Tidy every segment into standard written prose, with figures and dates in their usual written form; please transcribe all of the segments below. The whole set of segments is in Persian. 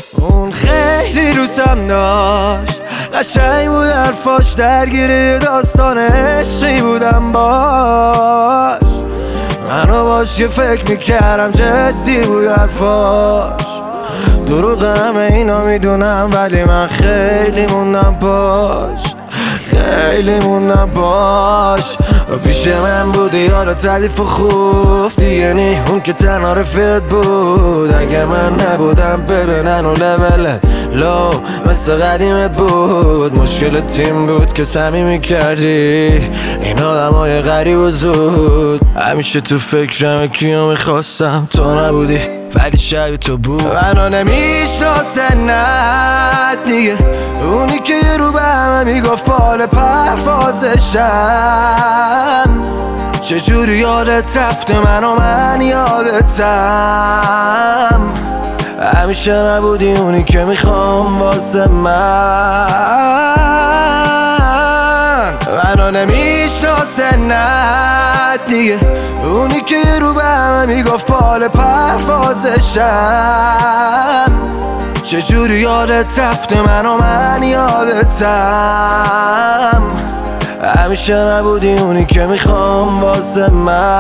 اون خیلی روزم داشت، قشنگ بود حرفاش، درگیر داستان عشقی بودم باش. منو باش یه فکر میکردم جدی بود حرفاش. دروغ همه اینا میدونم ولی من خیلی موندم باش، خیلی موندم باش. و پیش من بودی یارو تعریف و خوب دیگه نی، اون که تنها رفیقت بود. اگه من نبودم ببینن و لبلت لو مثل قدیمت بود. مشکل تیم بود که صمیمی کردی این آدمای غریب و زود. همیشه تو فکرم کیو میخواستم، تو نبودی ولی شبیه تو بود. منو نمیشناسه نه دیگه، اونی که رو به همه میگفت بال پروازشم. چجوری یادت رفته من یادتم. همیشه نبودی اونی که میخوام واسه من. منو نمیشناسه نه دیگه، اونی که رو به همه میگفت بال پروازشم. چجوری یادت رفته من یادتم. همیشه نبودی اونی که میخوام واسه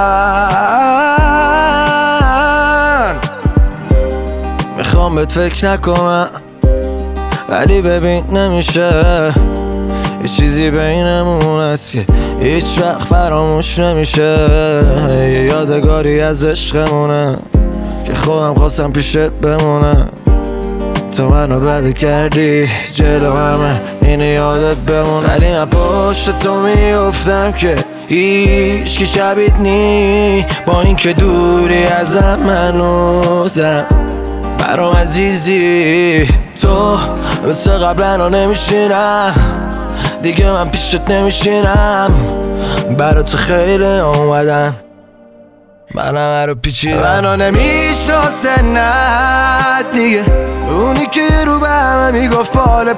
من. میخوام بهت فکر نکنم ولی ببین نمیشه، یه چیزی بینمون هست که هیچ وقت فراموش نمیشه. یه یادگاری از عشقمونه که خودم خواستم پیشت بمونه. تو منو بده کردی جلو همه اینه یادت بمون. ولی من پشت تو میافتم که هیچ کی شبیت نی، با این که دوری ازم منوزم برام عزیزی. تو مثل قبلا نمیشینم دیگه، من پیشت نمیشینم. برا تو خیلی اومدن من همه رو پیچیدم. منو نمیشناسه نه دیگه، اونی که رو به همه میگفت بال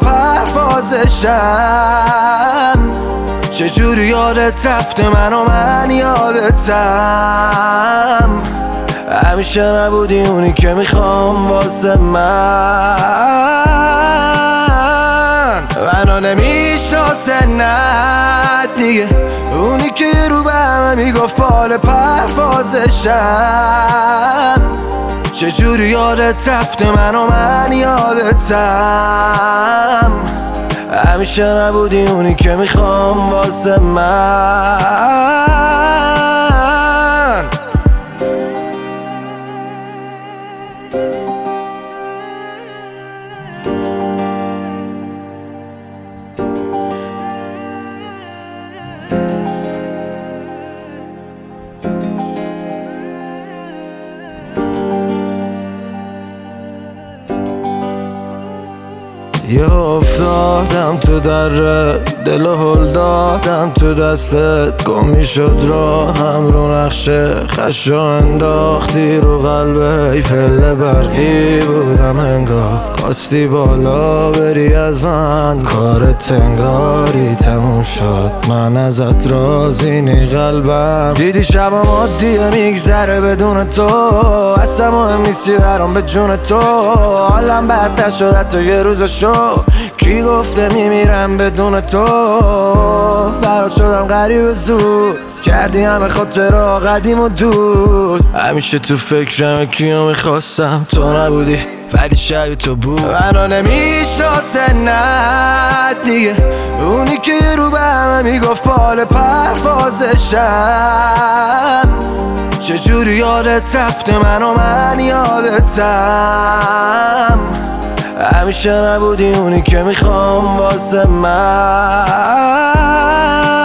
پروازشم. چجوری یادت رفته من یادتم. همیشه نبودی اونی که میخوام واسه من. منو نمیشناسه نه دیگه، اونی که رو به همه میگفت بال پروازشم. چجوری یادت رفته من یادتم. همیشه نبودی اونی که میخوام واسه من. یه افتادم تو دره، دل هل دادم تو دستت. گم میشد راهم رو نقشه، خشو انداختی رو قلبه. ای پله برقی بودم انگار، خواستی بالا بری از من. کارت انگاری تموم شد، من ازت راضی نی قلبم. دیدی شبم عادیه میگذره بدون تو، اصلا مهم نیستی برام به جون تو. حالم بد نشد حتی یه روزشو، کی گفته میمیرم بدون تو. برات شدم غریب و زود، کردی همه خاطرها قدیم و دود. همیشه تو فکرم کیو میخواستم، تو نبودی ولی شبیه تو بود. منو نمیشناسه نه دیگه، اونی که رو به همه میگفت بال پروازشم. چجوری یادت رفته من یادتم. همیشه نبودی اونی که میخوام واسه من.